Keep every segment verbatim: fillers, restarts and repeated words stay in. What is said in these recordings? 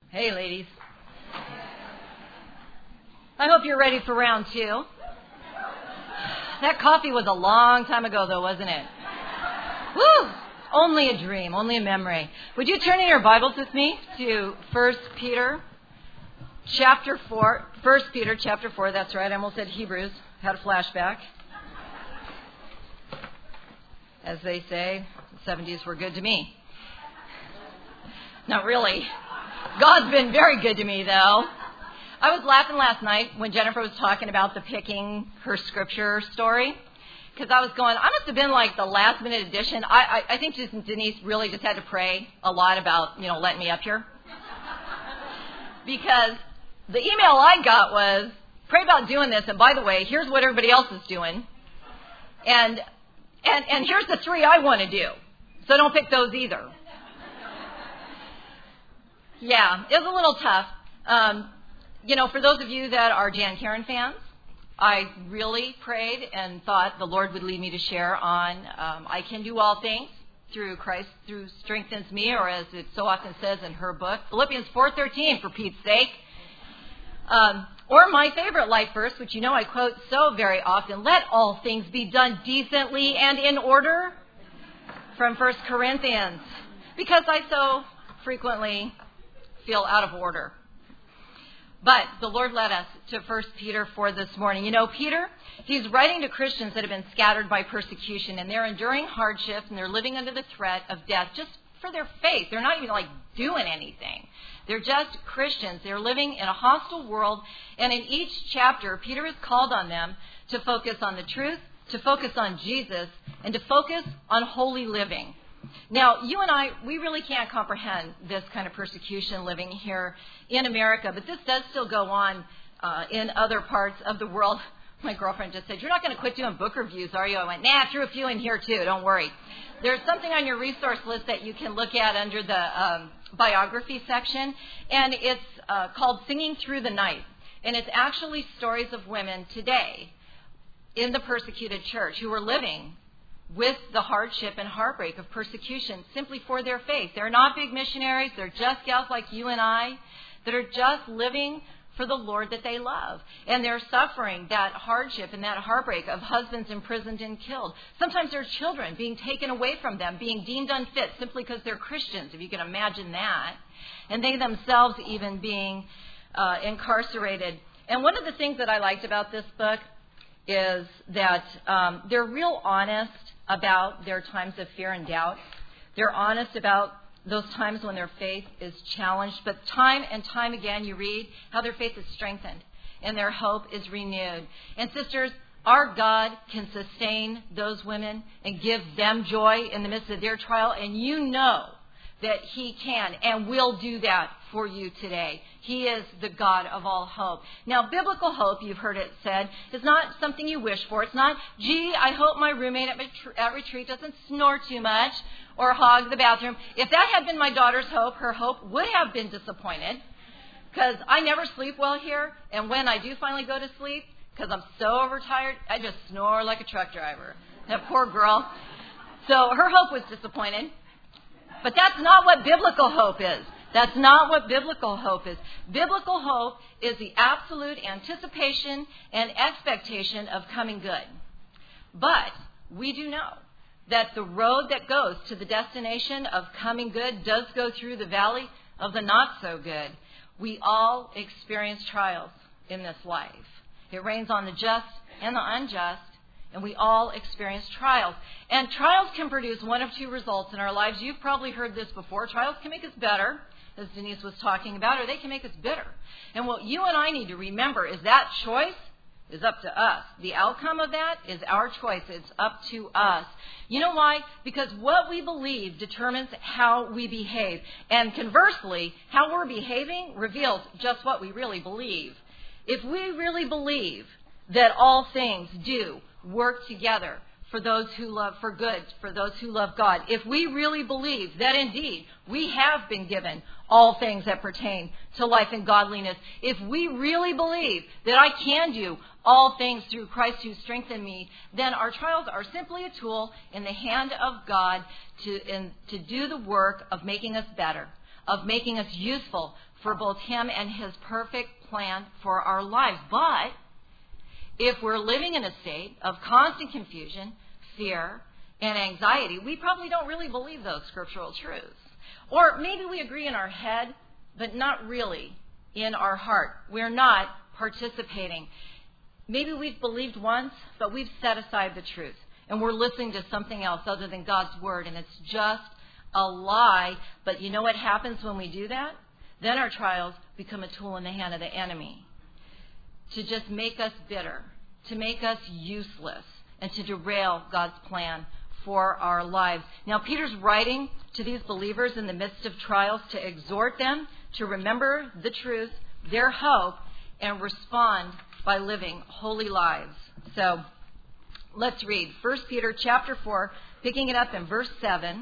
Hey, ladies. I hope you're ready for round two. That coffee was a long time ago, though, wasn't it? Woo! Only a dream, only a memory. Would you turn in your Bibles with me to First Peter chapter four? First Peter chapter four, that's right. I almost said Hebrews. Had a flashback. As they say, the seventies were good to me. Not really. God's been very good to me, though. I was laughing last night when Jennifer was talking about the picking her scripture story, because I was going, I must have been like the last minute edition. I, I, I think just Denise really just had to pray a lot about, you know, letting me up here. Because the email I got was, pray about doing this, and by the way, here's what everybody else is doing. And and and here's the three I want to do. So don't pick those either. Yeah, it was a little tough. Um, you know, for those of you that are Jan Karen fans, I really prayed and thought the Lord would lead me to share on um, I can do all things through Christ, through strengthens me, or as it so often says in her book, Philippians four thirteen, for Pete's sake. Um, or my favorite life verse, which you know I quote so very often, let all things be done decently and in order, from First Corinthians, because I so frequently feel out of order. But the Lord led us to First Peter four this morning. You know, Peter, he's writing to Christians that have been scattered by persecution, and they're enduring hardships, and they're living under the threat of death just for their faith. They're not even like doing anything. They're just Christians. They're living in a hostile world, and in each chapter, Peter has called on them to focus on the truth, to focus on Jesus, and to focus on holy living. Now, you and I, we really can't comprehend this kind of persecution living here in America, but this does still go on uh, in other parts of the world. My girlfriend just said, you're not going to quit doing book reviews, are you? I went, nah, I threw a few in here too, don't worry. There's something on your resource list that you can look at under the um, biography section, and it's uh, called Singing Through the Night, and it's actually stories of women today in the persecuted church who are living with the hardship and heartbreak of persecution simply for their faith. They're not big missionaries. They're just gals like you and I that are just living for the Lord that they love. And they're suffering that hardship and that heartbreak of husbands imprisoned and killed. Sometimes their children being taken away from them, being deemed unfit simply because they're Christians, if you can imagine that. And they themselves even being uh, incarcerated. And one of the things that I liked about this book is that um, they're real honest about their times of fear and doubt. They're honest about those times when their faith is challenged. But time and time again, you read how their faith is strengthened and their hope is renewed. And sisters, our God can sustain those women and give them joy in the midst of their trial. And you know that He can and will do that for you today. He is the God of all hope. Now, biblical hope, you've heard it said, is not something you wish for. It's not, gee, I hope my roommate at, retreat, at retreat doesn't snore too much or hog the bathroom. If that had been my daughter's hope, her hope would have been disappointed, because I never sleep well here. And when I do finally go to sleep, because I'm so overtired, I just snore like a truck driver. That poor girl. So her hope was disappointed. But that's not what biblical hope is. That's not what biblical hope is. Biblical hope is the absolute anticipation and expectation of coming good. But we do know that the road that goes to the destination of coming good does go through the valley of the not so good. We all experience trials in this life. It rains on the just and the unjust. And we all experience trials. And trials can produce one of two results in our lives. You've probably heard this before. Trials can make us better, as Denise was talking about, or they can make us bitter. And what you and I need to remember is that choice is up to us. The outcome of that is our choice. It's up to us. You know why? Because what we believe determines how we behave. And conversely, how we're behaving reveals just what we really believe. If we really believe that all things do work together for those who love, for good, for those who love God. If we really believe that indeed we have been given all things that pertain to life and godliness, if we really believe that I can do all things through Christ who strengthened me, then our trials are simply a tool in the hand of God to, in, to do the work of making us better, of making us useful for both him and his perfect plan for our lives. But if we're living in a state of constant confusion, fear, and anxiety, we probably don't really believe those scriptural truths. Or maybe we agree in our head, but not really in our heart. We're not participating. Maybe we've believed once, but we've set aside the truth, and we're listening to something else other than God's word, and it's just a lie. But you know what happens when we do that? Then our trials become a tool in the hand of the enemy to just make us bitter, to make us useless, and to derail God's plan for our lives. Now, Peter's writing to these believers in the midst of trials to exhort them to remember the truth, their hope, and respond by living holy lives. So let's read First Peter chapter four, picking it up in verse seven.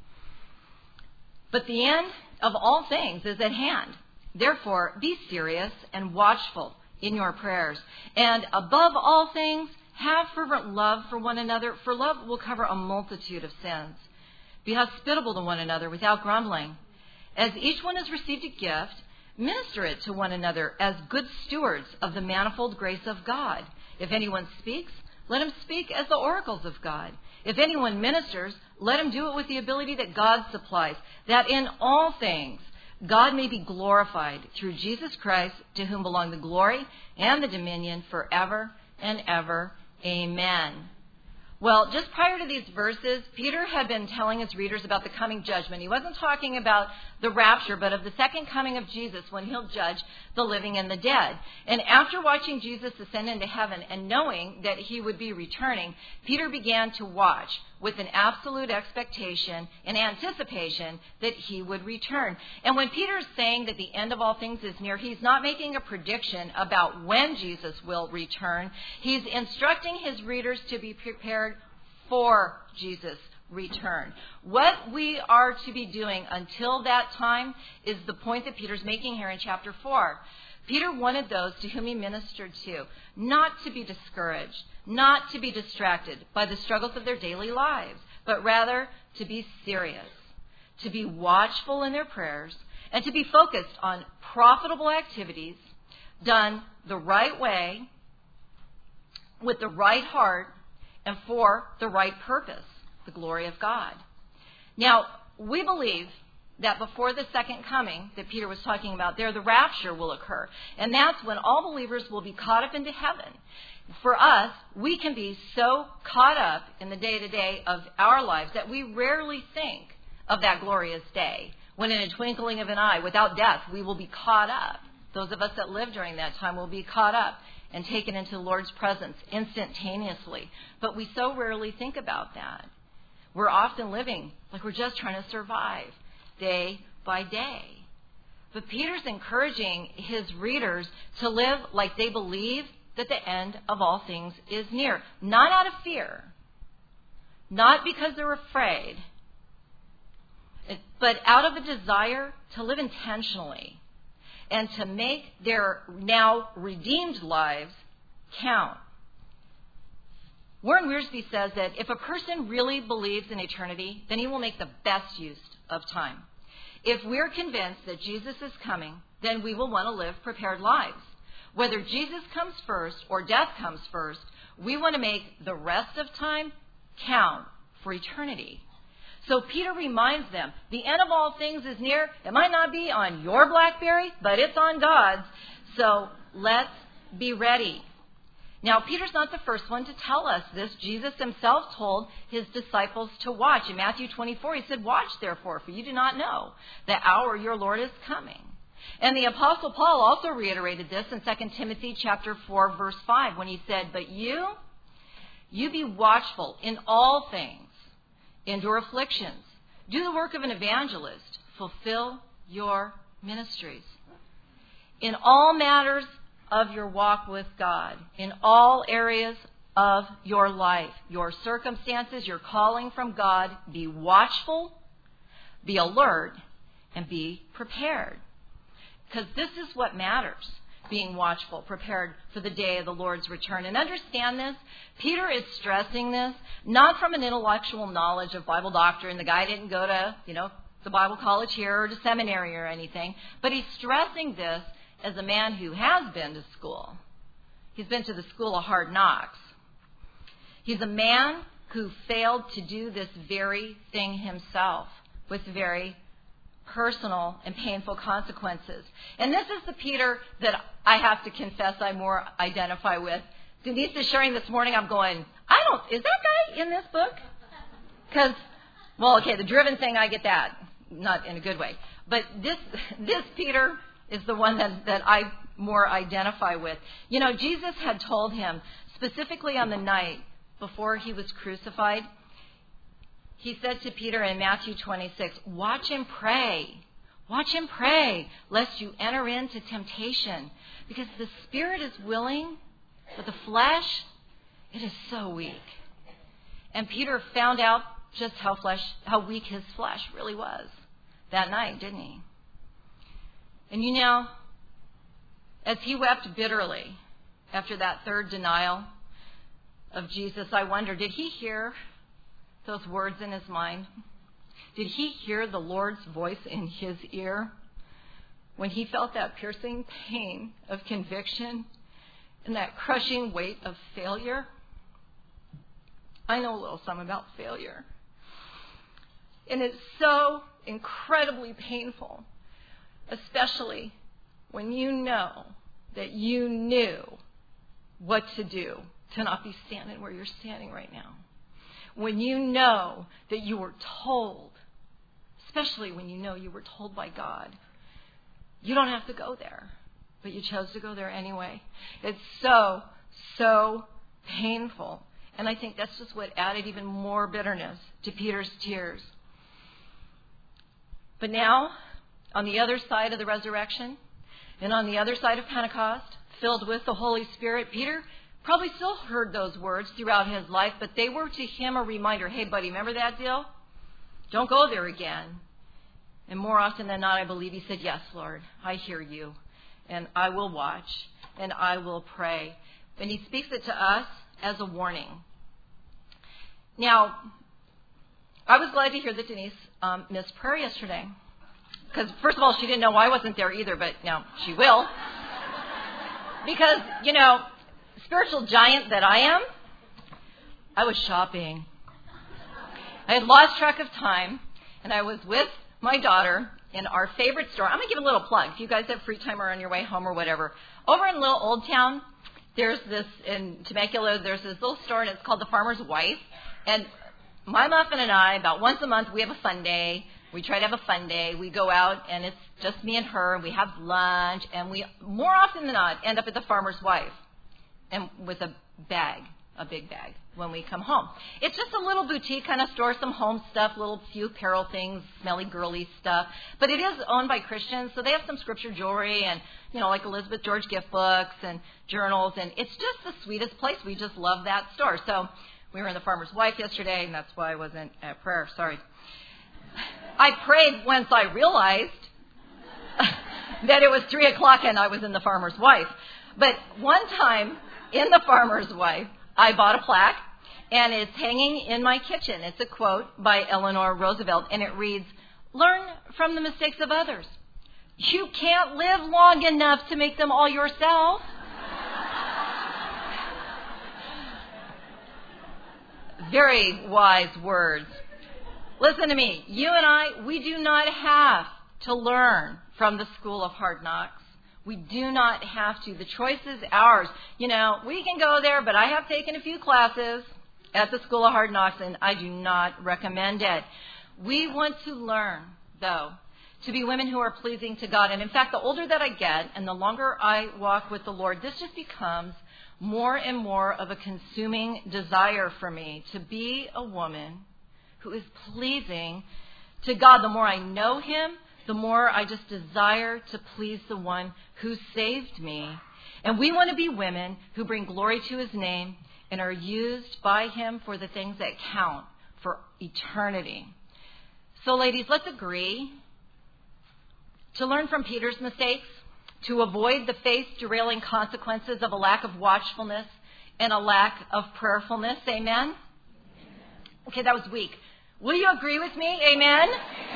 But the end of all things is at hand. Therefore, be serious and watchful in your prayers. And above all things, have fervent love for one another, for love will cover a multitude of sins. Be hospitable to one another without grumbling. As each one has received a gift, minister it to one another as good stewards of the manifold grace of God. If anyone speaks, let him speak as the oracles of God. If anyone ministers, let him do it with the ability that God supplies, that in all things God may be glorified through Jesus Christ, to whom belong the glory and the dominion forever and ever. Amen. Well, just prior to these verses, Peter had been telling his readers about the coming judgment. He wasn't talking about the rapture, but of the second coming of Jesus, when he'll judge the living and the dead. And after watching Jesus ascend into heaven and knowing that he would be returning, Peter began to watch with an absolute expectation and anticipation that he would return. And when Peter is saying that the end of all things is near, he's not making a prediction about when Jesus will return. He's instructing his readers to be prepared for Jesus' return. What we are to be doing until that time is the point that Peter's making here in chapter four. Peter wanted those to whom he ministered to not to be discouraged, not to be distracted by the struggles of their daily lives, but rather to be serious, to be watchful in their prayers, and to be focused on profitable activities done the right way, with the right heart, and for the right purpose, the glory of God. Now, we believe that before the second coming that Peter was talking about there, the rapture will occur. And that's when all believers will be caught up into heaven. For us, we can be so caught up in the day-to-day of our lives that we rarely think of that glorious day, when in a twinkling of an eye, without death, we will be caught up. Those of us that live during that time will be caught up and taken into the Lord's presence instantaneously. But we so rarely think about that. We're often living like we're just trying to survive day by day. But Peter's encouraging his readers to live like they believe that the end of all things is near. Not out of fear, not because they're afraid, but out of a desire to live intentionally and to make their now redeemed lives count. Warren Wiersbe says that if a person really believes in eternity, then he will make the best use of time. If we're convinced that Jesus is coming, then we will want to live prepared lives. Whether Jesus comes first or death comes first, we want to make the rest of time count for eternity. So Peter reminds them, the end of all things is near. It might not be on your BlackBerry, but it's on God's. So let's be ready. Now, Peter's not the first one to tell us this. Jesus himself told his disciples to watch. In Matthew twenty-four, he said, "Watch, therefore, for you do not know the hour your Lord is coming." And the Apostle Paul also reiterated this in Second Timothy chapter four, verse five, when he said, "But you, you be watchful in all things, endure afflictions, do the work of an evangelist, fulfill your ministries." In all matters of your walk with God, in all areas of your life, your circumstances, your calling from God, be watchful, be alert, and be prepared. Because this is what matters, being watchful, prepared for the day of the Lord's return. And understand this, Peter is stressing this, not from an intellectual knowledge of Bible doctrine. The guy didn't go to, you know, to Bible college here or to seminary or anything, but he's stressing this as a man who has been to school. He's been to the school of hard knocks. He's a man who failed to do this very thing himself with very personal and painful consequences. And this is the Peter that I have to confess I more identify with. Denise is sharing this morning. I'm going, I don't, is that guy in this book? Because, well, okay, the driven thing, I get that. Not in a good way. But this this Peter is the one that, that I more identify with. You know, Jesus had told him, specifically on the night before he was crucified, he said to Peter in Matthew twenty-six, watch him pray. Watch him pray, lest you enter into temptation. Because the spirit is willing, but the flesh, it is so weak. And Peter found out just how flesh, how weak his flesh really was that night, didn't he? And you know, as he wept bitterly after that third denial of Jesus, I wonder, did he hear those words in his mind? Did he hear the Lord's voice in his ear when he felt that piercing pain of conviction and that crushing weight of failure? I know a little something about failure. And it's so incredibly painful, especially when you know that you knew what to do to not be standing where you're standing right now. When you know that you were told, especially when you know you were told by God, you don't have to go there, but you chose to go there anyway. It's so, so painful. And I think that's just what added even more bitterness to Peter's tears. But now, on the other side of the resurrection, and on the other side of Pentecost, filled with the Holy Spirit, Peter probably still heard those words throughout his life, but they were to him a reminder, hey, buddy, remember that deal? Don't go there again. And more often than not, I believe he said, yes, Lord, I hear you, and I will watch, and I will pray. And he speaks it to us as a warning. Now, I was glad to hear that Denise um, missed prayer yesterday. Because, first of all, she didn't know I wasn't there either, but now she will. Because, you know, spiritual giant that I am, I was shopping. I had lost track of time, and I was with my daughter in our favorite store. I'm going to give a little plug. If you guys have free time or on your way home or whatever. Over in Little Old Town, there's this, in Temecula, there's this little store, and it's called The Farmer's Wife. And my muffin and I, about once a month, we have a fun day. We try to have a fun day. We go out, and it's just me and her, and we have lunch, and we, more often than not, end up at The Farmer's Wife, and with a bag, a big bag, when we come home. It's just a little boutique kind of store, some home stuff, little few apparel things, smelly, girly stuff. But it is owned by Christians, so they have some scripture jewelry and, you know, like Elizabeth George gift books and journals, and it's just the sweetest place. We just love that store. So we were in The Farmer's Wife yesterday, and that's why I wasn't at prayer. Sorry. I prayed once I realized that it was three o'clock and I was in The Farmer's Wife. But one time in The Farmer's Wife, I bought a plaque, and it's hanging in my kitchen. It's a quote by Eleanor Roosevelt, and it reads, "Learn from the mistakes of others. You can't live long enough to make them all yourself." Very wise words. Listen to me. You and I, we do not have to learn from the school of hard knocks. We do not have to. The choice is ours. You know, we can go there, but I have taken a few classes at the School of Hard Knocks, and I do not recommend it. We want to learn, though, to be women who are pleasing to God. And in fact, the older that I get and the longer I walk with the Lord, this just becomes more and more of a consuming desire for me to be a woman who is pleasing to God. The more I know Him, the more I just desire to please the one who saved me. And we want to be women who bring glory to His name and are used by Him for the things that count for eternity. So, ladies, let's agree to learn from Peter's mistakes, to avoid the faith-derailing consequences of a lack of watchfulness and a lack of prayerfulness. Amen? Okay, that was weak. Will you agree with me? Amen? Amen.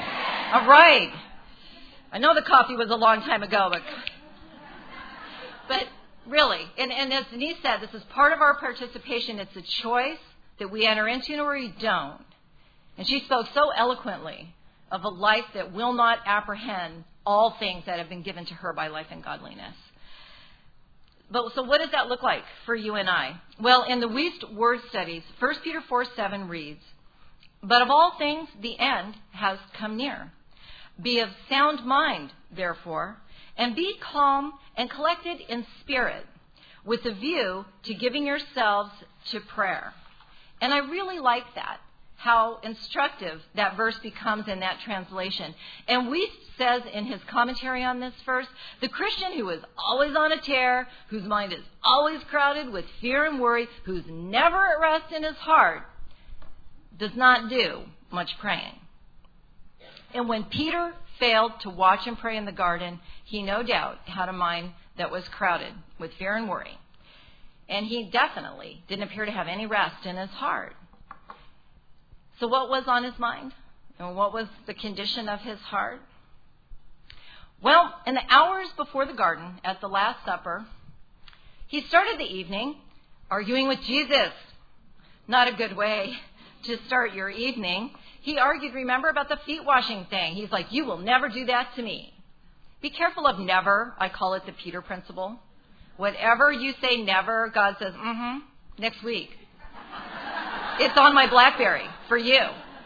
All right. I know the coffee was a long time ago, but but really, and, and as Denise said, this is part of our participation. It's a choice that we enter into or we don't. And she spoke so eloquently of a life that will not apprehend all things that have been given to her by life and godliness. But so what does that look like for you and I? Well, in the Wuest Word Studies, First Peter four seven reads, "But of all things the end has come near. Be of sound mind, therefore, and be calm and collected in spirit, with a view to giving yourselves to prayer." And I really like that, how instructive that verse becomes in that translation. And Wuest says in his commentary on this verse, the Christian who is always on a tear, whose mind is always crowded with fear and worry, who's never at rest in his heart, does not do much praying. And when Peter failed to watch and pray in the garden, he no doubt had a mind that was crowded with fear and worry. And he definitely didn't appear to have any rest in his heart. So what was on his mind? And what was the condition of his heart? Well, in the hours before the garden, at the Last Supper, he started the evening arguing with Jesus. Not a good way to start your evening. He argued, remember, about the feet washing thing. He's like, you will never do that to me. Be careful of never. I call it the Peter principle. Whatever you say never, God says, mm-hmm, next week. It's on my BlackBerry for you.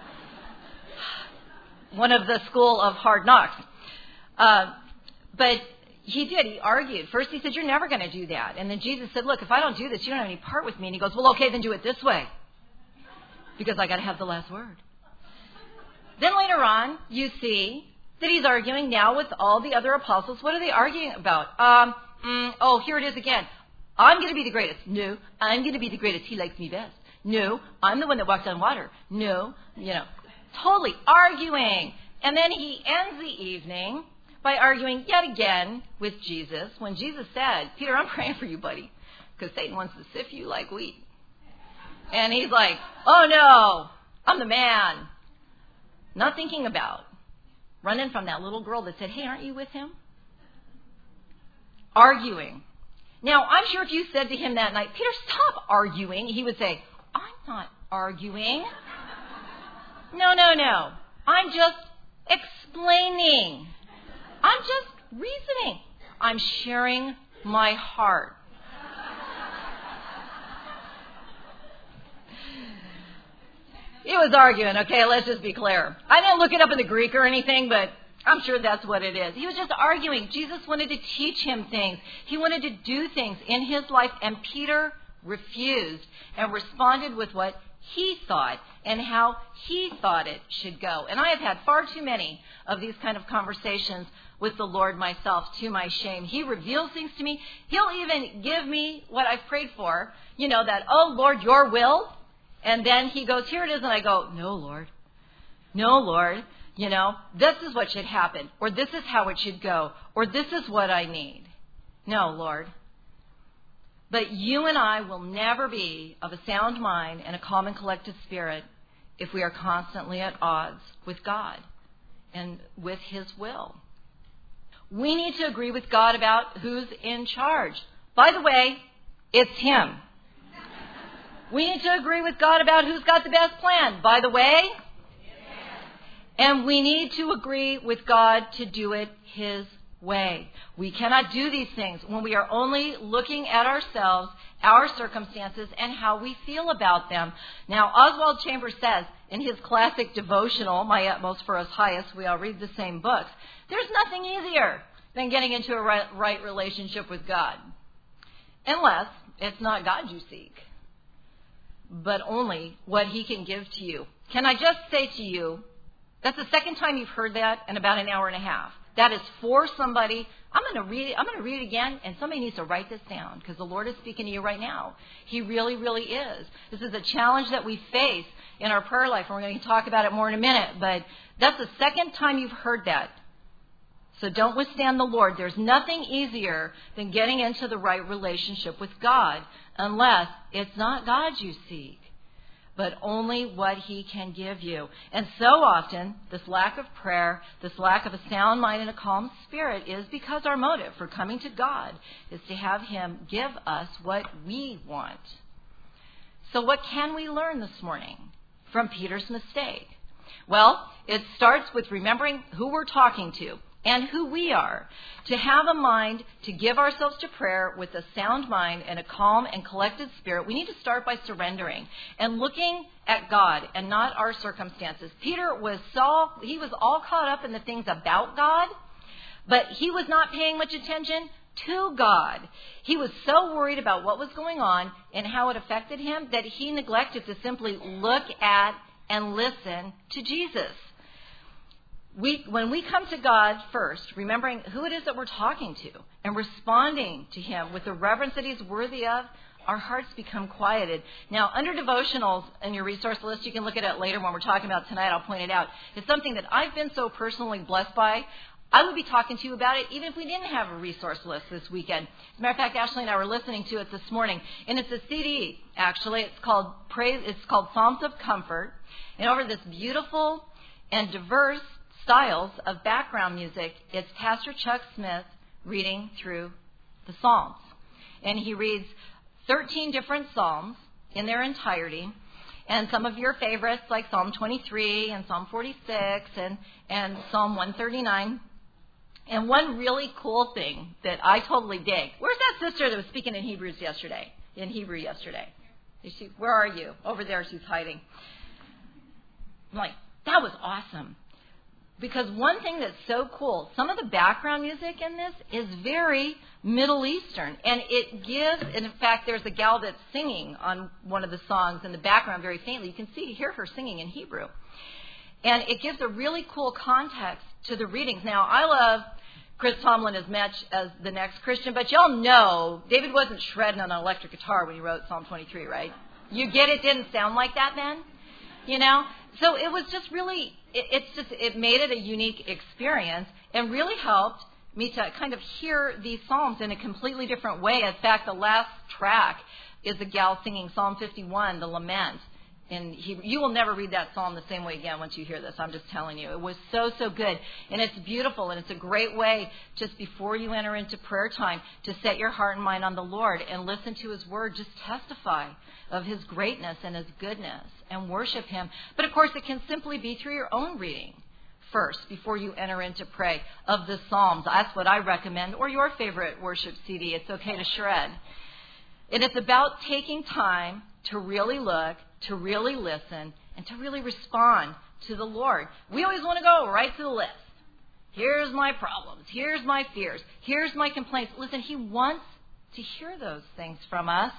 One of the school of hard knocks. Uh, but he did. He argued. First he said, you're never going to do that. And then Jesus said, look, if I don't do this, you don't have any part with me. And he goes, well, okay, then do it this way. Because I got to have the last word. Then later on, you see that he's arguing now with all the other apostles. What are they arguing about? Um, mm, oh, here it is again. I'm going to be the greatest. No, I'm going to be the greatest. He likes me best. No, I'm the one that walked on water. No, you know, totally arguing. And then he ends the evening by arguing yet again with Jesus when Jesus said, Peter, I'm praying for you, buddy, because Satan wants to sift you like wheat. And he's like, oh, no, I'm the man. Not thinking about running from that little girl that said, hey, aren't you with him? Arguing. Now, I'm sure if you said to him that night, Peter, stop arguing, he would say, I'm not arguing. No, no, no. I'm just explaining. I'm just reasoning. I'm sharing my heart. He was arguing, okay, let's just be clear. I didn't look it up in the Greek or anything, but I'm sure that's what it is. He was just arguing. Jesus wanted to teach him things. He wanted to do things in his life, and Peter refused and responded with what he thought and how he thought it should go. And I have had far too many of these kind of conversations with the Lord myself, to my shame. He reveals things to me. He'll even give me what I've prayed for, you know, that, oh, Lord, your will. And then he goes, here it is. And I go, no, Lord. No, Lord. You know, this is what should happen. Or this is how it should go. Or this is what I need. No, Lord. But you and I will never be of a sound mind and a calm and collected spirit if we are constantly at odds with God and with his will. We need to agree with God about who's in charge. By the way, it's him. We need to agree with God about who's got the best plan. By the way, and we need to agree with God to do it his way. We cannot do these things when we are only looking at ourselves, our circumstances, and how we feel about them. Now, Oswald Chambers says in his classic devotional, My Utmost for Us Highest, we all read the same books, there's nothing easier than getting into a right, right relationship with God. Unless it's not God you seek, but only what he can give to you. Can I just say to you, that's the second time you've heard that in about an hour and a half. That is for somebody. I'm going to read it. I'm going to read it again, and somebody needs to write this down because the Lord is speaking to you right now. He really, really is. This is a challenge that we face in our prayer life, and we're going to talk about it more in a minute. But that's the second time you've heard that. So don't withstand the Lord. There's nothing easier than getting into the right relationship with God unless it's not God you seek, but only what he can give you. And so often, this lack of prayer, this lack of a sound mind and a calm spirit is because our motive for coming to God is to have him give us what we want. So what can we learn this morning from Peter's mistake? Well, it starts with remembering who we're talking to and who we are. To have a mind to give ourselves to prayer with a sound mind and a calm and collected spirit, we need to start by surrendering and looking at God and not our circumstances. Peter was so, he was all caught up in the things about God, but he was not paying much attention to God. He was so worried about what was going on and how it affected him that he neglected to simply look at and listen to Jesus. We, when we come to God first, remembering who it is that we're talking to and responding to him with the reverence that he's worthy of, our hearts become quieted. Now, under devotionals in your resource list, you can look at it later when we're talking about tonight. I'll point it out. It's something that I've been so personally blessed by. I would be talking to you about it even if we didn't have a resource list this weekend. As a matter of fact, Ashley and I were listening to it this morning, and it's a C D, actually. It's called Praise. It's called Psalms of Comfort. And over this beautiful and diverse styles of background music, it's Pastor Chuck Smith reading through the Psalms. And he reads thirteen different Psalms in their entirety. And some of your favorites, like Psalm twenty-three and Psalm forty-six and, and Psalm one thirty-nine. And one really cool thing that I totally dig. Where's that sister that was speaking in Hebrews yesterday? In Hebrew yesterday. Is she, where are you? Over there, she's hiding. I'm like, that was awesome. Because one thing that's so cool, some of the background music in this is very Middle Eastern. And it gives, and in fact, there's a gal that's singing on one of the songs in the background very faintly. You can see, hear her singing in Hebrew. And it gives a really cool context to the readings. Now, I love Chris Tomlin as much as the next Christian, but y'all know David wasn't shredding on an electric guitar when he wrote Psalm twenty-three, right? You get it didn't sound like that then, you know? So it was just really, it, it's just, it made it a unique experience and really helped me to kind of hear these Psalms in a completely different way. In fact, the last track is a gal singing Psalm fifty-one, the Lament. And he, you will never read that psalm the same way again once you hear this. I'm just telling you. It was so, so good. And it's beautiful. And it's a great way, just before you enter into prayer time, to set your heart and mind on the Lord and listen to his word. Just testify of his greatness and his goodness and worship him. But, of course, it can simply be through your own reading first before you enter into pray of the Psalms. That's what I recommend. Or your favorite worship C D. It's okay to shred. And it's about taking time to really look, to really listen, and to really respond to the Lord. We always want to go right to the list. Here's my problems. Here's my fears. Here's my complaints. Listen, he wants to hear those things from us.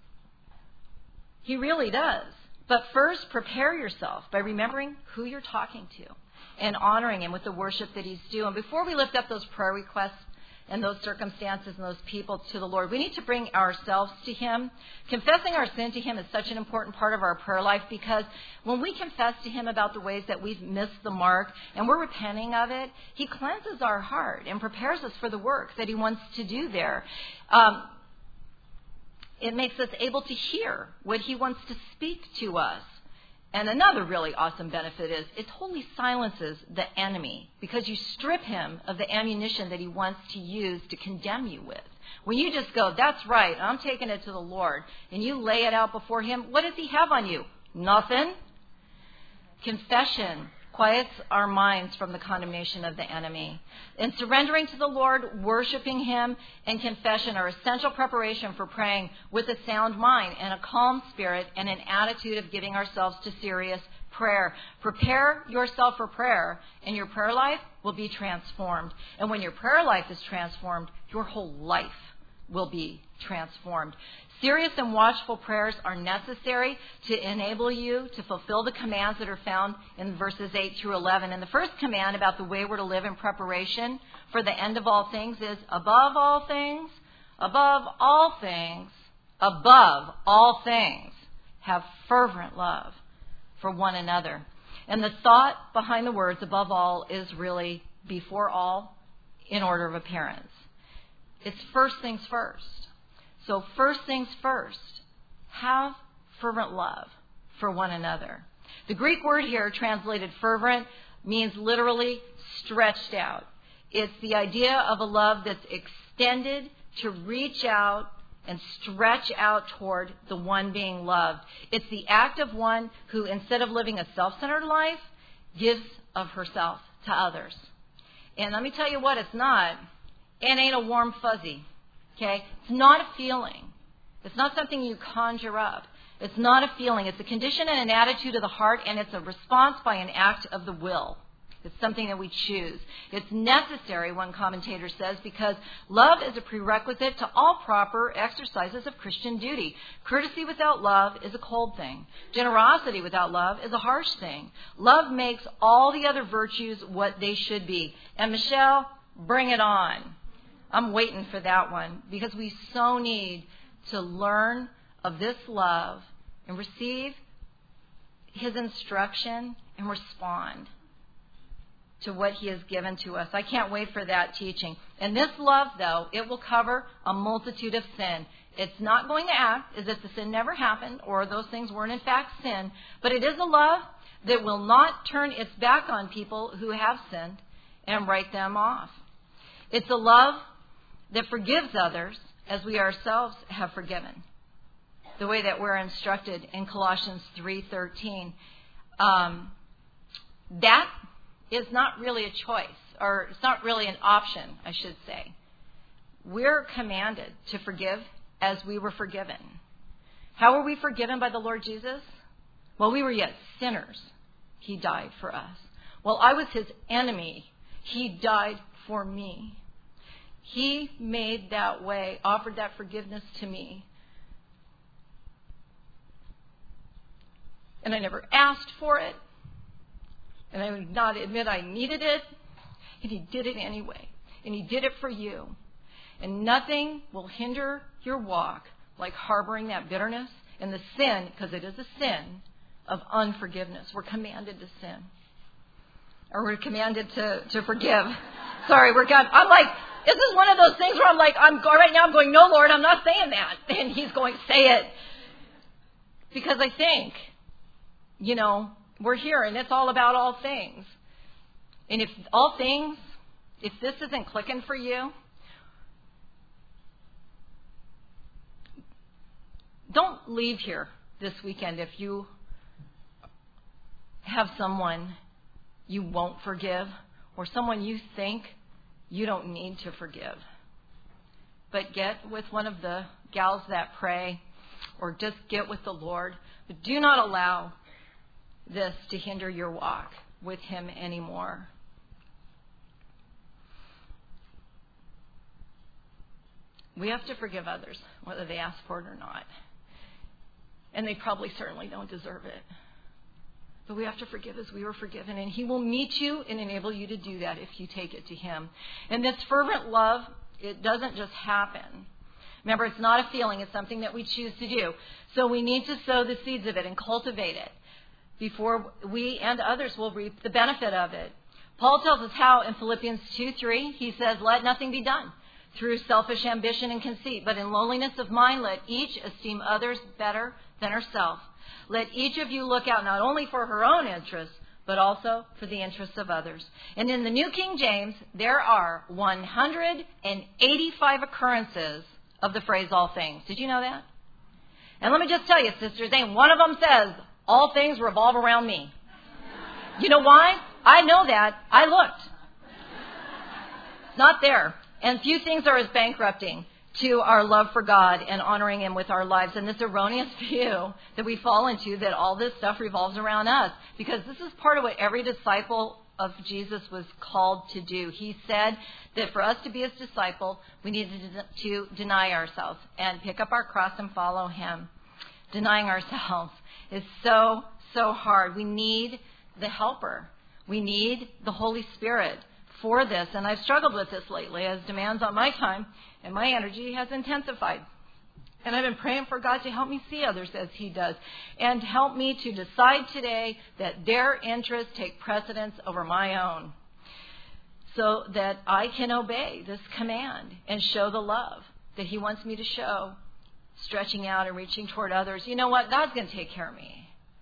He really does. But first, prepare yourself by remembering who you're talking to and honoring him with the worship that he's due. And before we lift up those prayer requests and those circumstances and those people to the Lord, we need to bring ourselves to him. Confessing our sin to him is such an important part of our prayer life, because when we confess to him about the ways that we've missed the mark and we're repenting of it, he cleanses our heart and prepares us for the work that he wants to do there. Um, it makes us able to hear what he wants to speak to us. And another really awesome benefit is it totally silences the enemy, because you strip him of the ammunition that he wants to use to condemn you with. When you just go, that's right, I'm taking it to the Lord, and you lay it out before him, what does he have on you? Nothing. Confession quiets our minds from the condemnation of the enemy. And surrendering to the Lord, worshiping him, and confession are essential preparation for praying with a sound mind and a calm spirit and an attitude of giving ourselves to serious prayer. Prepare yourself for prayer, and your prayer life will be transformed. And when your prayer life is transformed, your whole life will be transformed. Serious and watchful prayers are necessary to enable you to fulfill the commands that are found in verses eight through eleven. And the first command about the way we're to live in preparation for the end of all things is, above all things, above all things, above all things, have fervent love for one another. And the thought behind the words above all is really before all, in order of appearance. It's first things first. So first things first, have fervent love for one another. The Greek word here, translated fervent, means literally stretched out. It's the idea of a love that's extended to reach out and stretch out toward the one being loved. It's the act of one who, instead of living a self-centered life, gives of herself to others. And let me tell you what, it's not. It ain't a warm fuzzy. Okay? It's not a feeling. It's not something you conjure up. It's not a feeling. It's a condition and an attitude of the heart, and it's a response by an act of the will. It's something that we choose. It's necessary, one commentator says, because love is a prerequisite to all proper exercises of Christian duty. Courtesy without love is a cold thing. Generosity without love is a harsh thing. Love makes all the other virtues what they should be. And Michelle, bring it on. I'm waiting for that one, because we so need to learn of this love and receive his instruction and respond to what he has given to us. I can't wait for that teaching. And this love, though, it will cover a multitude of sin. It's not going to act as if the sin never happened or those things weren't in fact sin, but it is a love that will not turn its back on people who have sinned and write them off. It's a love that forgives others as we ourselves have forgiven, the way that we're instructed in Colossians three thirteen. Um, that is not really a choice, or it's not really an option, I should say. We're commanded to forgive as we were forgiven. How were we forgiven by the Lord Jesus? Well, we were yet sinners. He died for us. Well, I was his enemy. He died for me. He made that way, offered that forgiveness to me. And I never asked for it. And I would not admit I needed it. And he did it anyway. And he did it for you. And nothing will hinder your walk like harboring that bitterness and the sin, because it is a sin, of unforgiveness. We're commanded to sin. Or we're commanded to, to forgive. Sorry, we're God. I'm like, this is one of those things where I'm like, I'm right now I'm going, no, Lord, I'm not saying that. And he's going, say it. Because I think, you know, we're here, and it's all about all things. And if all things, if this isn't clicking for you, don't leave here this weekend if you have someone you won't forgive or someone you think you don't need to forgive. But get with one of the gals that pray, or just get with the Lord. But do not allow this to hinder your walk with him anymore. We have to forgive others, whether they ask for it or not. And they probably certainly don't deserve it. But we have to forgive as we were forgiven. And he will meet you and enable you to do that if you take it to him. And this fervent love, it doesn't just happen. Remember, it's not a feeling. It's something that we choose to do. So we need to sow the seeds of it and cultivate it before we and others will reap the benefit of it. Paul tells us how in Philippians two three. He says, let nothing be done through selfish ambition and conceit, but in lowliness of mind let each esteem others better than herself. Let each of you look out not only for her own interests, but also for the interests of others. And in the New King James, there are one hundred eighty-five occurrences of the phrase all things. Did you know that? And let me just tell you, sisters, ain't one of them says, all things revolve around me. You know why? I know that. I looked. It's not there. And few things are as bankrupting to our love for God and honoring him with our lives. And this erroneous view that we fall into that all this stuff revolves around us. Because this is part of what every disciple of Jesus was called to do. He said that for us to be his disciple, we needed to deny ourselves and pick up our cross and follow him. Denying ourselves is so, so hard. We need the helper. We need the Holy Spirit for this. And I've struggled with this lately as demands on my time and my energy has intensified. And I've been praying for God to help me see others as he does. And help me to decide today that their interests take precedence over my own. So that I can obey this command and show the love that he wants me to show. Stretching out and reaching toward others. You know what? God's going to take care of me.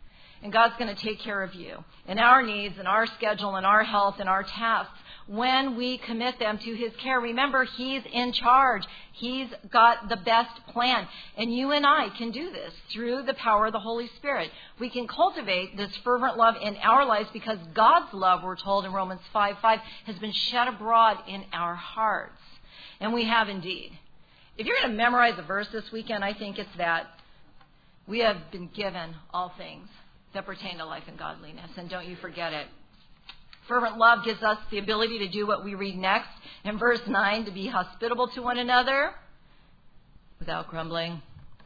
And God's going to take care of you and our needs and our schedule and our health and our tasks when we commit them to His care. Remember, He's in charge. He's got the best plan. And you and I can do this through the power of the Holy Spirit. We can cultivate this fervent love in our lives because God's love, we're told in Romans five five, has been shed abroad in our hearts. And we have indeed. If you're going to memorize a verse this weekend, I think it's that we have been given all things that pertain to life and godliness. And don't you forget it. Fervent love gives us the ability to do what we read next in verse nine, to be hospitable to one another without grumbling.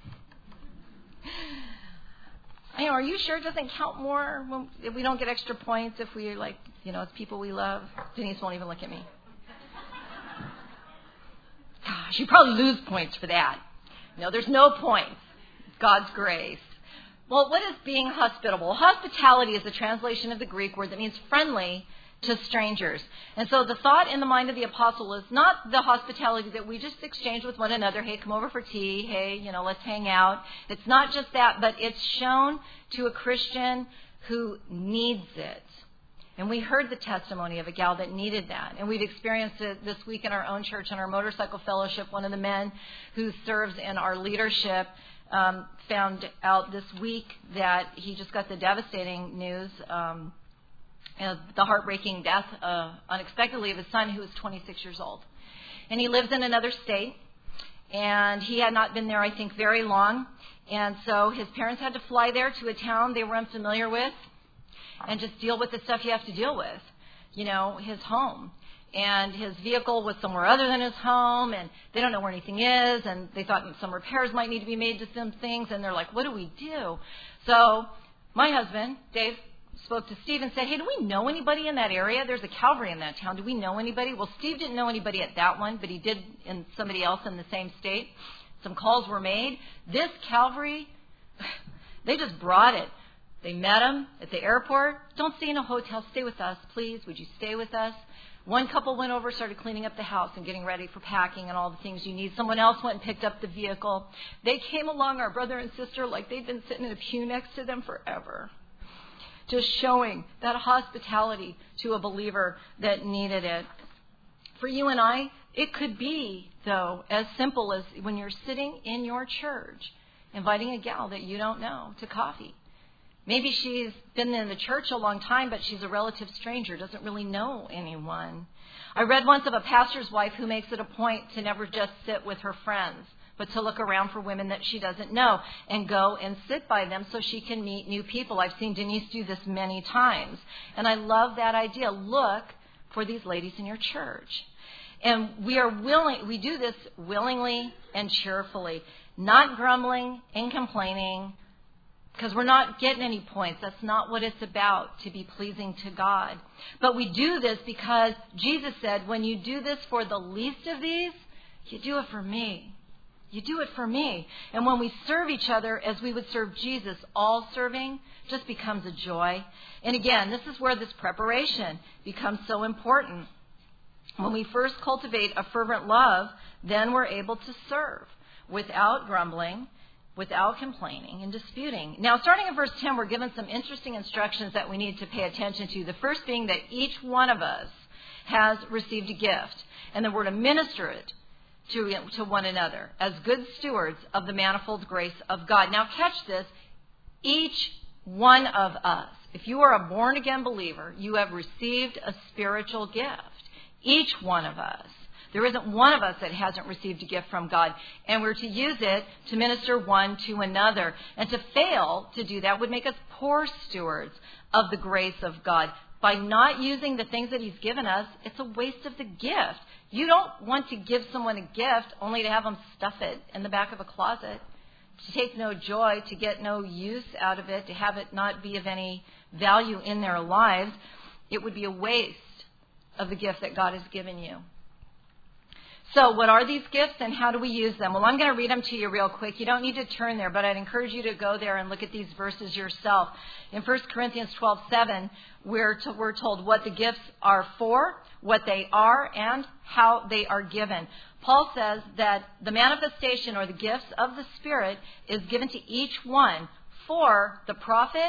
I know, are you sure it doesn't count more when, if we don't get extra points if we like, you know, it's people we love? Denise won't even look at me. Gosh, you probably lose points for that. No, there's no points. God's grace. Well, what is being hospitable? Hospitality is a translation of the Greek word that means friendly to strangers. And so the thought in the mind of the apostle is not the hospitality that we just exchange with one another. Hey, come over for tea. Hey, you know, let's hang out. It's not just that, but it's shown to a Christian who needs it. And we heard the testimony of a gal that needed that. And we've experienced it this week in our own church, in our motorcycle fellowship. One of the men who serves in our leadership Um, found out this week that he just got the devastating news, um, you know, the heartbreaking death uh, unexpectedly of his son, who was twenty-six years old. And he lives in another state, and he had not been there, I think, very long. And so his parents had to fly there to a town they were unfamiliar with and just deal with the stuff you have to deal with, you know, his home. And his vehicle was somewhere other than his home, and they don't know where anything is, and they thought some repairs might need to be made to some things, and they're like, what do we do? So my husband, Dave, spoke to Steve and said, hey, do we know anybody in that area? There's a Calvary in that town. Do we know anybody? Well, Steve didn't know anybody at that one, but he did in somebody else in the same state. Some calls were made. This Calvary, they just brought it. They met him at the airport. Don't stay in a hotel. Stay with us, please. Would you stay with us? One couple went over, started cleaning up the house and getting ready for packing and all the things you need. Someone else went and picked up the vehicle. They came along, our brother and sister, like they'd been sitting in a pew next to them forever. Just showing that hospitality to a believer that needed it. For you and I, it could be, though, as simple as when you're sitting in your church, inviting a gal that you don't know to coffee. Maybe she's been in the church a long time, but she's a relative stranger, doesn't really know anyone. I read once of a pastor's wife who makes it a point to never just sit with her friends, but to look around for women that she doesn't know and go and sit by them so she can meet new people. I've seen Denise do this many times, and I love that idea. Look for these ladies in your church. And we are willing, we do this willingly and cheerfully, not grumbling and complaining, because we're not getting any points. That's not what it's about, to be pleasing to God. But we do this because Jesus said, when you do this for the least of these, you do it for me. You do it for me. And when we serve each other as we would serve Jesus, all serving just becomes a joy. And again, this is where this preparation becomes so important. When we first cultivate a fervent love, then we're able to serve without grumbling, without complaining and disputing. Now, starting in verse ten, we're given some interesting instructions that we need to pay attention to. The first being that each one of us has received a gift, and that we're to minister it to, to one another as good stewards of the manifold grace of God. Now, catch this. Each one of us, if you are a born-again believer, you have received a spiritual gift. Each one of us. There isn't one of us that hasn't received a gift from God. And we're to use it to minister one to another. And to fail to do that would make us poor stewards of the grace of God. By not using the things that He's given us, it's a waste of the gift. You don't want to give someone a gift only to have them stuff it in the back of a closet, to take no joy, to get no use out of it, to have it not be of any value in their lives. It would be a waste of the gift that God has given you. So what are these gifts and how do we use them? Well, I'm going to read them to you real quick. You don't need to turn there, but I'd encourage you to go there and look at these verses yourself. In First Corinthians twelve seven, we're, to, we're told what the gifts are for, what they are, and how they are given. Paul says that the manifestation or the gifts of the Spirit is given to each one for the profit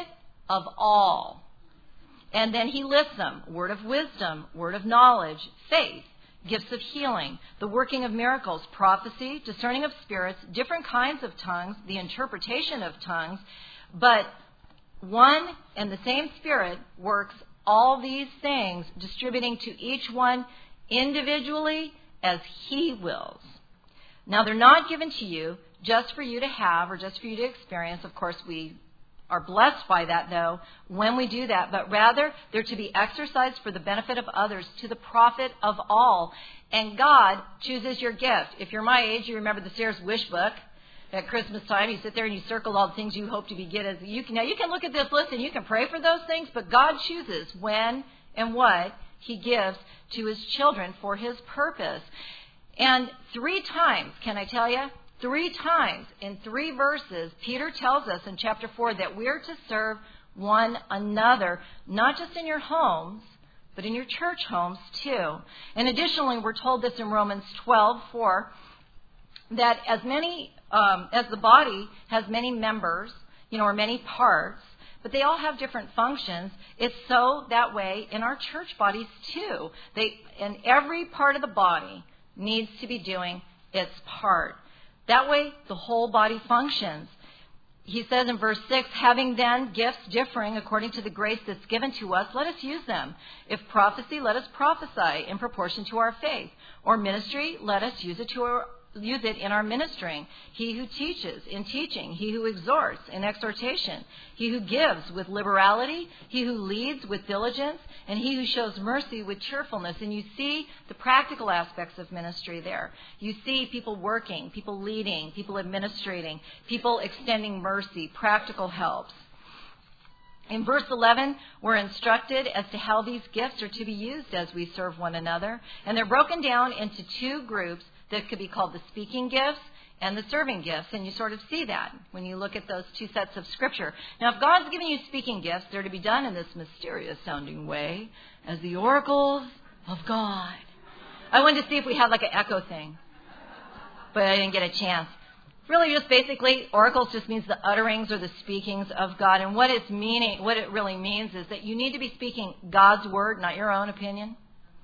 of all. And then he lists them: word of wisdom, word of knowledge, faith, gifts of healing, the working of miracles, prophecy, discerning of spirits, different kinds of tongues, the interpretation of tongues. But one and the same Spirit works all these things, distributing to each one individually as he wills. Now, they're not given to you just for you to have or just for you to experience. Of course, we are blessed by that, though, when we do that. But rather, they're to be exercised for the benefit of others, to the profit of all. And God chooses your gift. If you're my age, you remember the Sears Wish Book. At Christmas time, you sit there and you circle all the things you hope to be get. As you can, now, you can look at this list and you can pray for those things, but God chooses when and what he gives to his children for his purpose. And three times, can I tell you, three times in three verses, Peter tells us in chapter four that we're to serve one another, not just in your homes, but in your church homes too. And additionally, we're told this in Romans twelve four, that as many um, as the body has many members, you know, or many parts, but they all have different functions. It's so that way in our church bodies too. They and every part of the body needs to be doing its part. That way, the whole body functions. He says in verse six, having then gifts differing according to the grace that's given to us, let us use them. If prophecy, let us prophesy in proportion to our faith. Or ministry, let us use it to our use it in our ministering. He who teaches in teaching, he who exhorts in exhortation, he who gives with liberality, he who leads with diligence, and he who shows mercy with cheerfulness. And you see the practical aspects of ministry there. You see people working, people leading, people administrating, people extending mercy, practical helps. In verse eleven, we're instructed as to how these gifts are to be used as we serve one another. And they're broken down into two groups that could be called the speaking gifts and the serving gifts. And you sort of see that when you look at those two sets of Scripture. Now, if God's given you speaking gifts, they're to be done in this mysterious-sounding way as the oracles of God. I wanted to see if we had like an echo thing, but I didn't get a chance. Really, just basically, oracles just means the utterings or the speakings of God. And what it's meaning, what it really means is that you need to be speaking God's word, not your own opinion,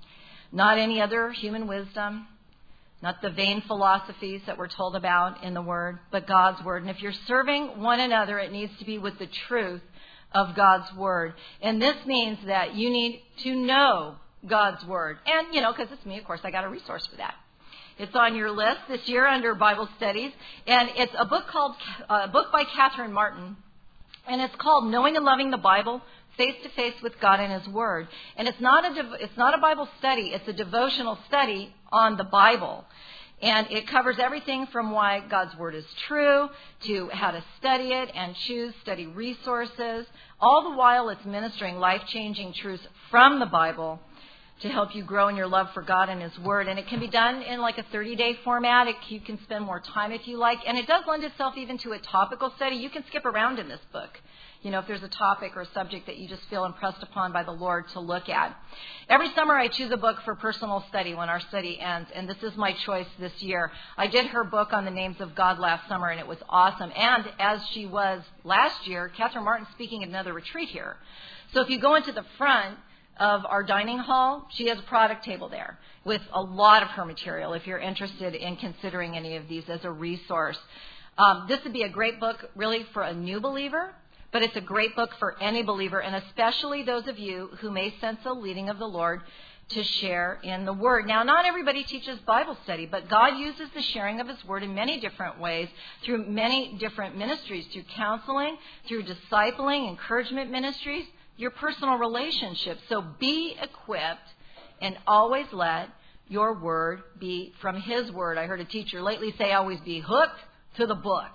not any other human wisdom, not the vain philosophies that we're told about in the Word, but God's Word. And if you're serving one another, it needs to be with the truth of God's Word. And this means that you need to know God's Word. And, you know, because it's me, of course, I got a resource for that. It's on your list this year under Bible studies. And it's a book called, uh, a book by Catherine Martin. And it's called Knowing and Loving the Bible, Face to Face with God and His Word. And it's not a dev- it's not a Bible study. It's a devotional study on the Bible. And it covers everything from why God's Word is true to how to study it and choose study resources. All the while it's ministering life-changing truths from the Bible to help you grow in your love for God and His Word. And it can be done in like a thirty-day format. It, you can spend more time if you like. And it does lend itself even to a topical study. You can skip around in this book. You know, if there's a topic or a subject that you just feel impressed upon by the Lord to look at. Every summer I choose a book for personal study when our study ends, and this is my choice this year. I did her book on the names of God last summer, and it was awesome. And as she was last year, Catherine Martin's speaking at another retreat here. So if you go into the front of our dining hall, she has a product table there with a lot of her material if you're interested in considering any of these as a resource. Um, this would be a great book really for a new believer. But it's a great book for any believer, and especially those of you who may sense a leading of the Lord to share in the Word. Now, not everybody teaches Bible study, but God uses the sharing of His Word in many different ways, through many different ministries, through counseling, through discipling, encouragement ministries, your personal relationships. So be equipped and always let your word be from His Word. I heard a teacher lately say, always be hooked to the book.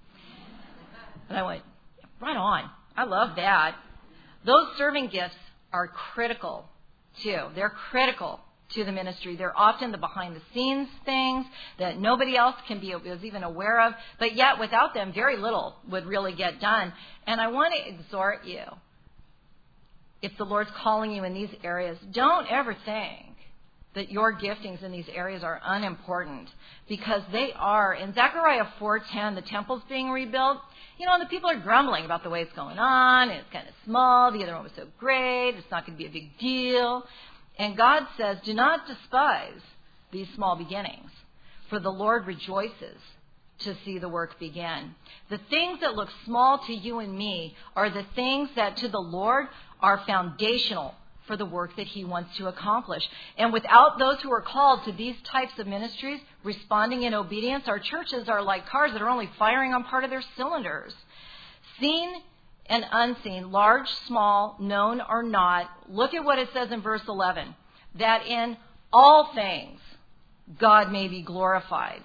And I went, right on. I love that. Those serving gifts are critical, too. They're critical to the ministry. They're often the behind-the-scenes things that nobody else can be is even aware of. But yet, without them, very little would really get done. And I want to exhort you, if the Lord's calling you in these areas, don't ever think that your giftings in these areas are unimportant, because they are. In Zechariah four ten, the temple's being rebuilt. You know, and the people are grumbling about the way it's going on. And it's kind of small. The other one was so great. It's not going to be a big deal. And God says, do not despise these small beginnings, for the Lord rejoices to see the work begin. The things that look small to you and me are the things that to the Lord are foundational for the work that he wants to accomplish. And without those who are called to these types of ministries responding in obedience, our churches are like cars that are only firing on part of their cylinders. Seen and unseen, large, small, known or not, look at what it says in verse eleven, that in all things God may be glorified.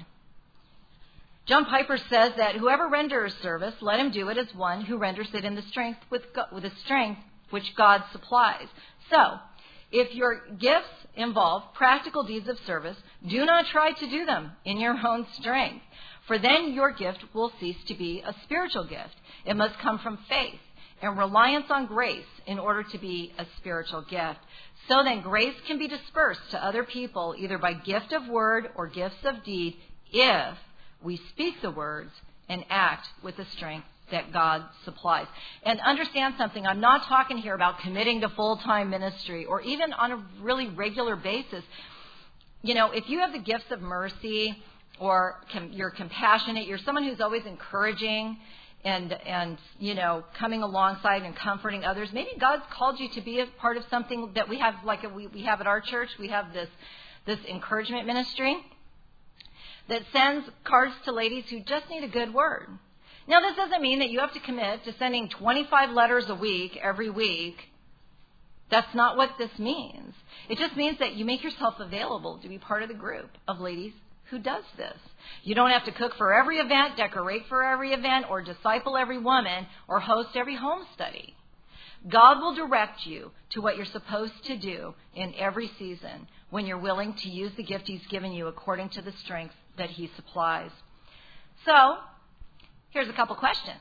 John Piper says that whoever renders service, let him do it as one who renders it in the strength with, with the strength which God supplies. So, if your gifts involve practical deeds of service, do not try to do them in your own strength, for then your gift will cease to be a spiritual gift. It must come from faith and reliance on grace in order to be a spiritual gift. So then grace can be dispersed to other people either by gift of word or gifts of deed if we speak the words and act with the strength that God supplies. And understand something, I'm not talking here about committing to full-time ministry or even on a really regular basis. You know, if you have the gifts of mercy or com- you're compassionate, you're someone who's always encouraging and, and, you know, coming alongside and comforting others, maybe God's called you to be a part of something that we have, like a, we, we have at our church. We have this, this encouragement ministry that sends cards to ladies who just need a good word. Now, this doesn't mean that you have to commit to sending twenty-five letters a week every week. That's not what this means. It just means that you make yourself available to be part of the group of ladies who does this. You don't have to cook for every event, decorate for every event, or disciple every woman, or host every home study. God will direct you to what you're supposed to do in every season when you're willing to use the gift he's given you according to the strength that he supplies. So, here's a couple questions.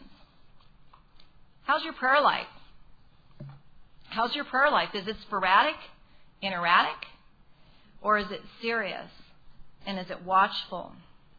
How's your prayer life? How's your prayer life? Is it sporadic and erratic? Or is it serious? And is it watchful?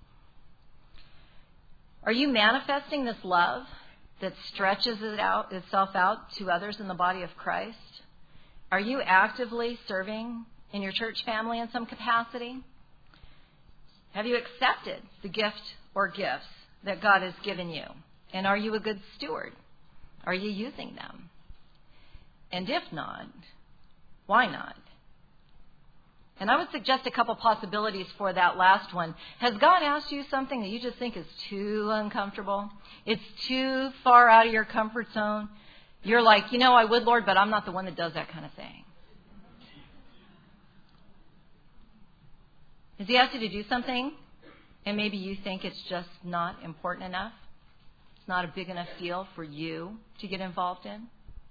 Are you manifesting this love that stretches it out, itself out to others in the body of Christ? Are you actively serving in your church family in some capacity? Have you accepted the gift or gifts that God has given you? And are you a good steward? Are you using them? And if not, why not? And I would suggest a couple possibilities for that last one. Has God asked you something that you just think is too uncomfortable? It's too far out of your comfort zone? You're like, you know, I would, Lord, but I'm not the one that does that kind of thing. Has he asked you to do something and maybe you think it's just not important enough? It's not a big enough deal for you to get involved in?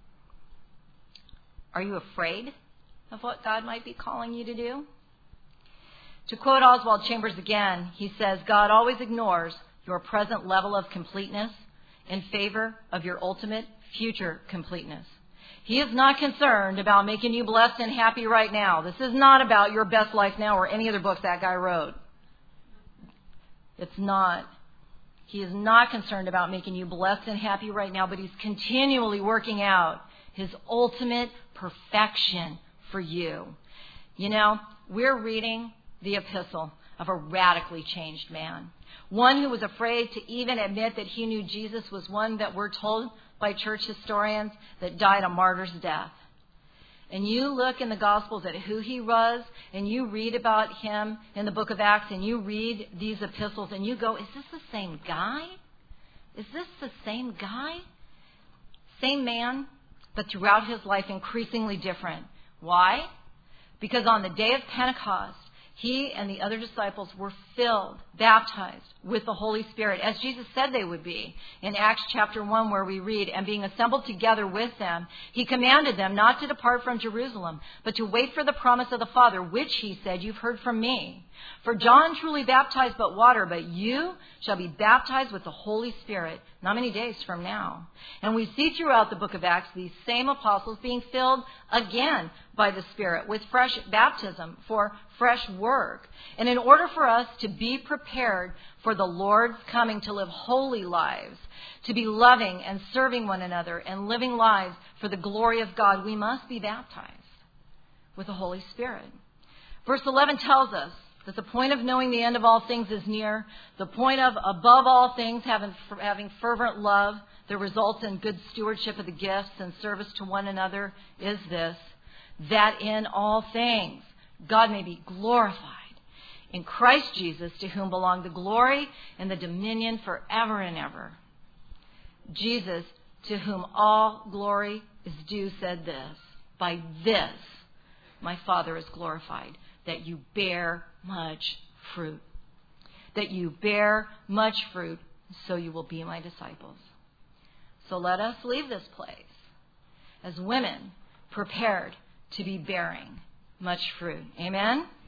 Are you afraid of what God might be calling you to do? To quote Oswald Chambers again, he says, God always ignores your present level of completeness in favor of your ultimate future completeness. He is not concerned about making you blessed and happy right now. This is not about your best life now or any other books that guy wrote. It's not. He is not concerned about making you blessed and happy right now, but he's continually working out his ultimate perfection for you. You know, we're reading the epistle of a radically changed man. One who was afraid to even admit that he knew Jesus was one that we're told by church historians that died a martyr's death. And you look in the Gospels at who he was, and you read about him in the book of Acts, and you read these epistles, and you go, is this the same guy? Is this the same guy? Same man, but throughout his life increasingly different. Why? Because on the day of Pentecost, he and the other disciples were filled, baptized with the Holy Spirit, as Jesus said they would be. In Acts chapter one, where we read, and being assembled together with them, he commanded them not to depart from Jerusalem, but to wait for the promise of the Father, which he said, you've heard from me. For John truly baptized but water, but you shall be baptized with the Holy Spirit not many days from now. And we see throughout the book of Acts these same apostles being filled again by the Spirit with fresh baptism for fresh work. And in order for us to be prepared for the Lord's coming, to live holy lives, to be loving and serving one another and living lives for the glory of God, we must be baptized with the Holy Spirit. Verse eleven tells us that the point of knowing the end of all things is near. The point of, above all things, having, having fervent love that results in good stewardship of the gifts and service to one another is this, that in all things God may be glorified in Christ Jesus, to whom belong the glory and the dominion forever and ever. Jesus, to whom all glory is due, said this, by this my Father is glorified, that you bear much fruit. That you bear much fruit, so you will be my disciples. So let us leave this place as women prepared to be bearing much fruit. Amen?